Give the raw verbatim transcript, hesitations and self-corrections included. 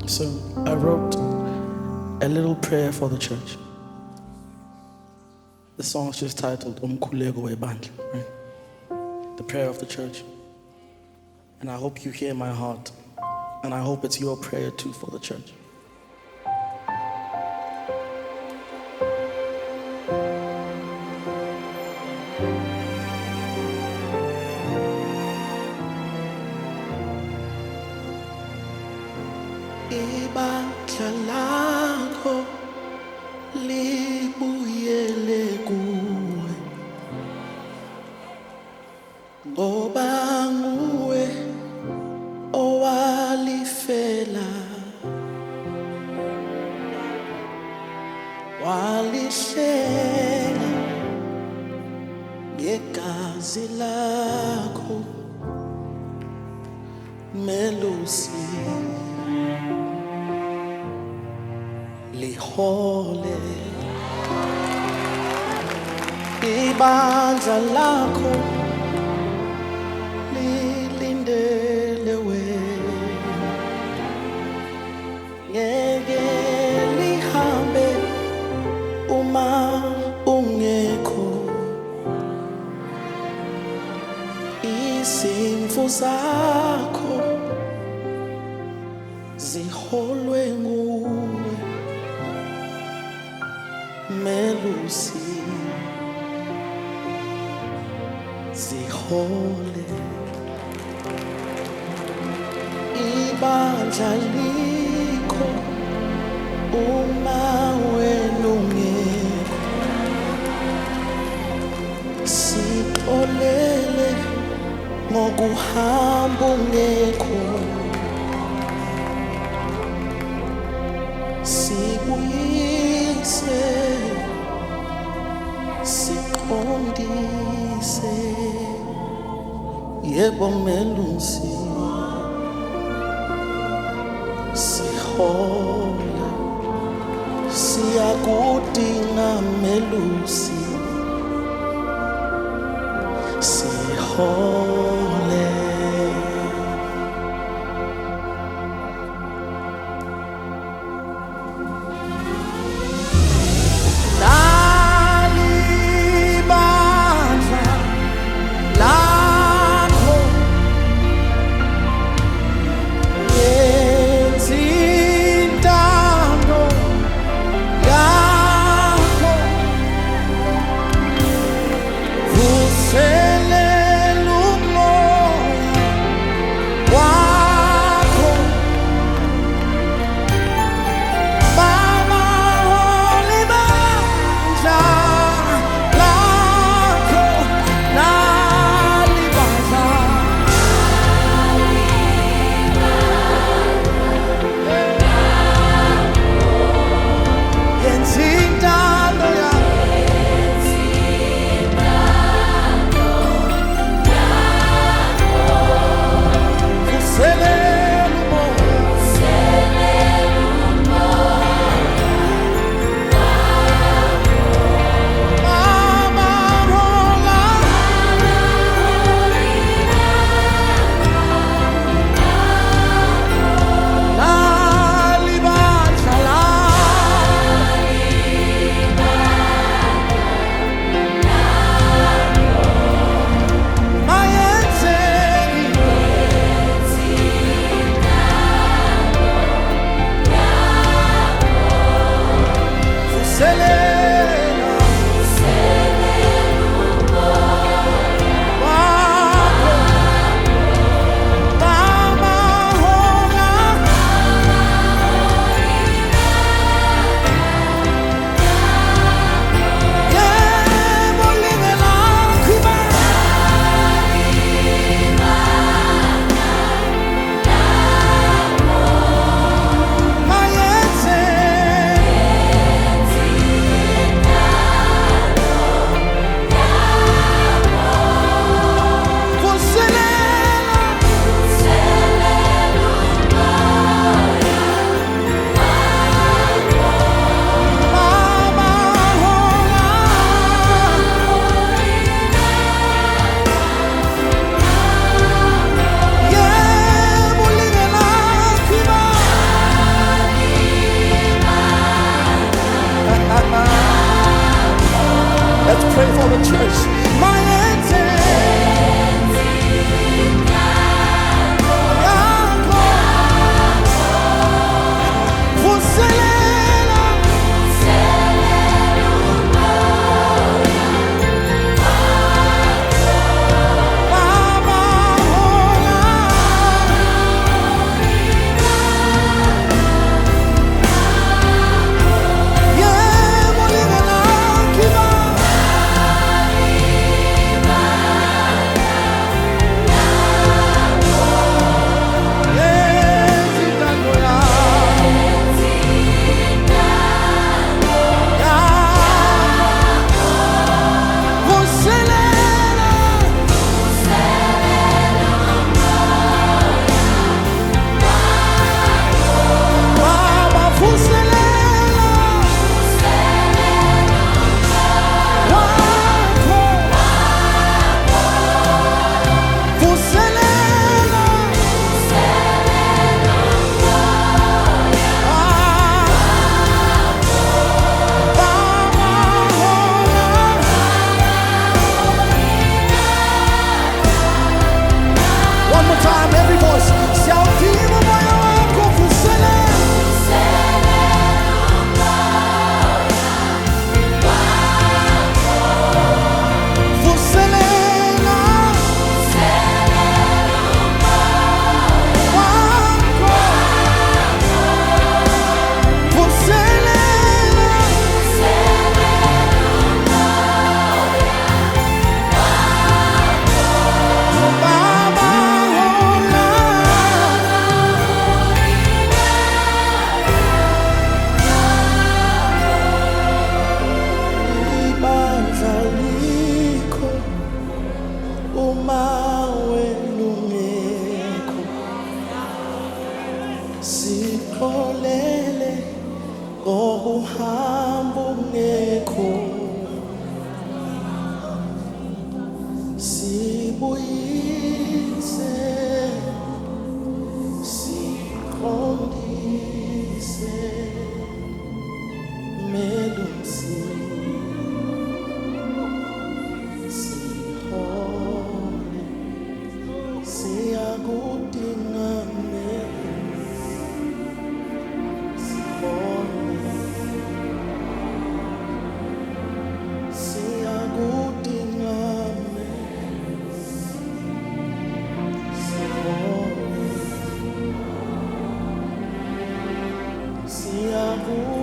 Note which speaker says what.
Speaker 1: So I wrote a little prayer for the church. The song is just titled Umkhuleko Webandla, right? The prayer of the church. And I hope you hear my heart. And I hope it's your prayer too for the church. Ibandla lakho libuyele kuwe, ngoba nguwe owalifela, walihlela ngegazi lakho, melusi lihole. Ibandla lakho lilindele wena, ngeke lihambe uma ungekho. Izimvu zakho ziholwe nguwe, melusi zihole. Ibandla likho uma wena ungekho, sixolele ngokuhamba ungekho, sibuyise siqondise. Yebo melusi sihola, siyakudinga melusi sihole. Vuselele Sixolele ngokuhamba ungekho, sibuyise siqondise melunsi sihole siyakudinga sihole siyakudinga sihole siyakudinga